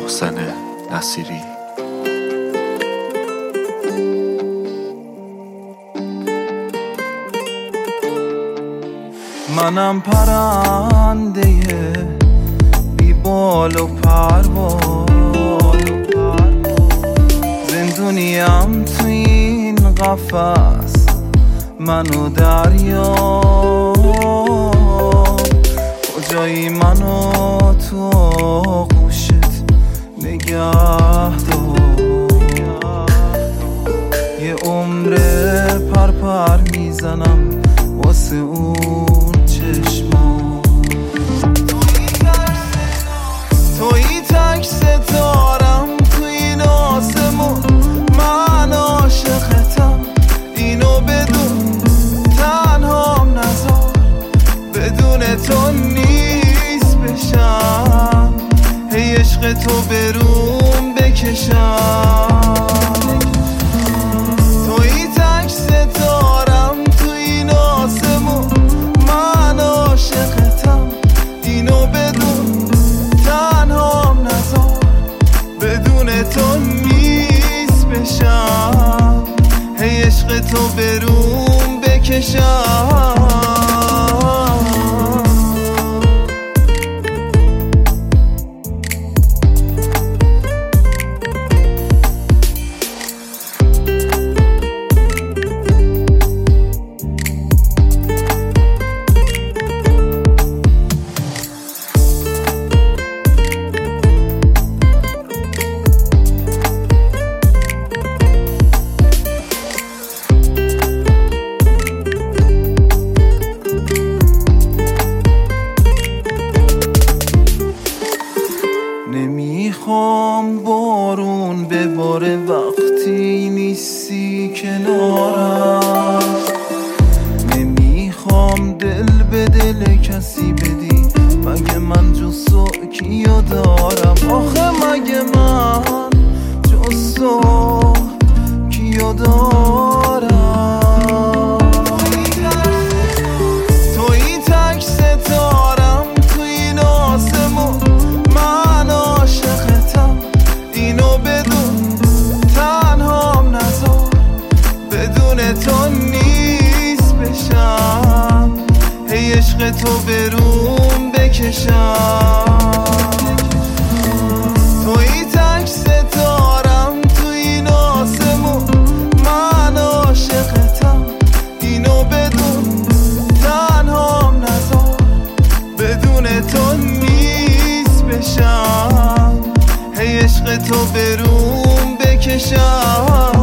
محسن نصیری. منم پرنده بی بال و پرواز، زندونیم تو این قفس، منو دریا کجایی، منو تو آغوشت نگه دار. یه عمره پرپر میزنم واسه اون چشما، تویی تک ستارم تو این آسمون، من عاشقتم اینو بدون، تنهام نذار بدون تو نیست بشم، هی عشق تو بروم بکشم. تویی تک ستارم تو این آسمون، من عاشقتم اینو بدون، تنهام نذار بدون تو نیست بشم، هی عشق تو بروم بکشم. نمیخوام بارون بباره وقتی نیستی کنارم، نمیخوام دل به دل کسی بدی، مگه من جز تو کیو دارم؟ آخه مگه من جز تو کیو دارم؟ تویی تک ستارم تو این آسمون، من عاشقتم اینو بدون، تنهام نذار بدون تو نیست بشم، هی عشق تو بروم بکشم. تویی تک ستارم تو این آسمون، من عاشقتم اینو بدون، تنهام نذار بدون تو نیست بشم، هی عشق تو بروم بکشم.